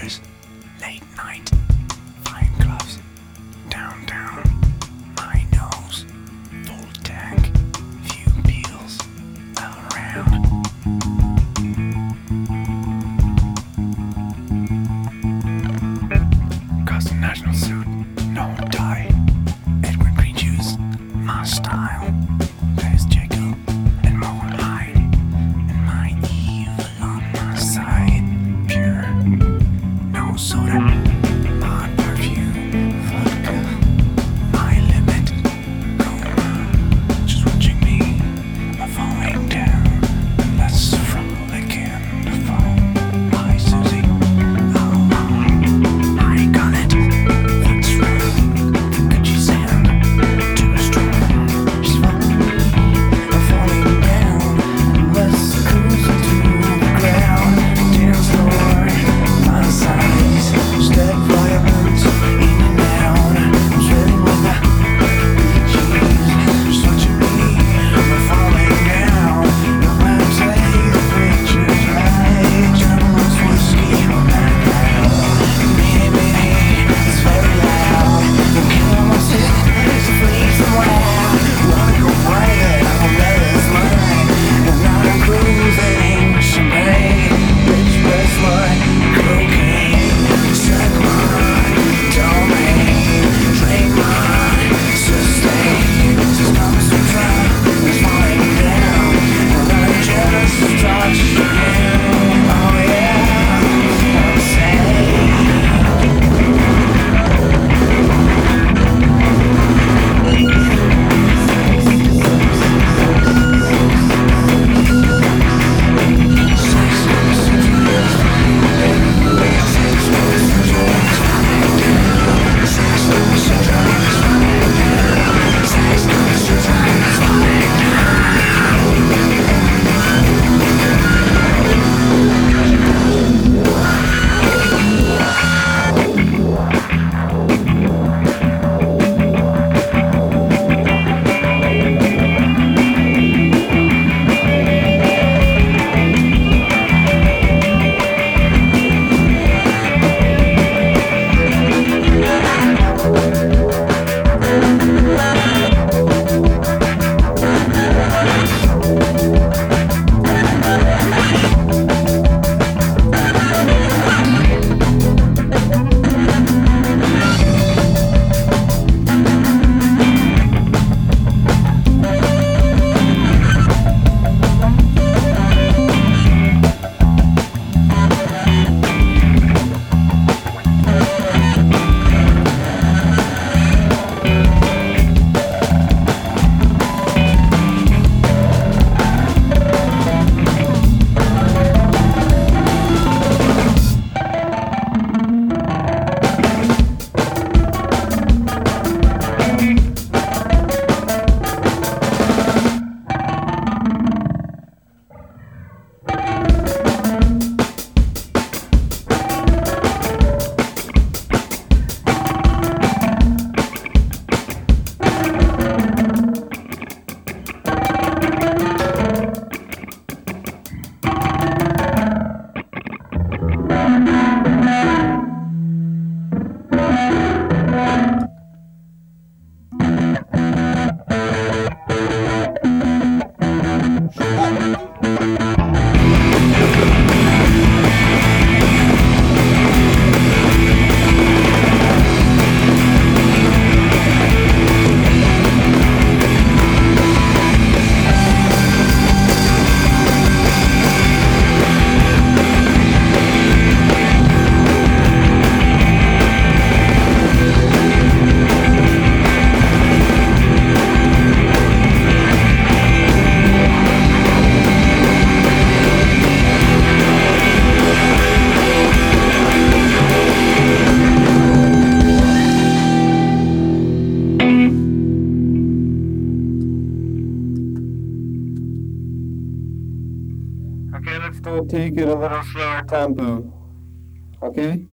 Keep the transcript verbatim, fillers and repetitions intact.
bars, late night, fine gloves, down, down, my nose, full tank, few peels, around. Custom national suit, no tie, Edward Green juice, my style. There's Jekyll and more hide, and my evil on my side. Pure, no soda, my perfume, vodka, my limit, coma. Just watching me, I'm falling down, and that's frolicking the phone. My Susie, oh, I got it, that's right. Could you sound too strong? Just follow me, I'm falling down, and let's cruise into the ground. Dance floor, my size, step violent, in and out. I'm sweating with the cheese, just watching me, I'm falling down. No matter take the pictures right, gentleman's whiskey in my background. Meeny, meeny, it's very loud. The camera's hit, it's a fleece and loud. Wanna go private, I'll bet it's mine. And now I'm cruising, champagne, bitch, best line, cocaine, suck mine, domain, drink mine, sustain. This promise to try, it's falling down, and I just touch you. Oh yeah, I'm saying. Okay, let's go take it a little slower tempo. Okay?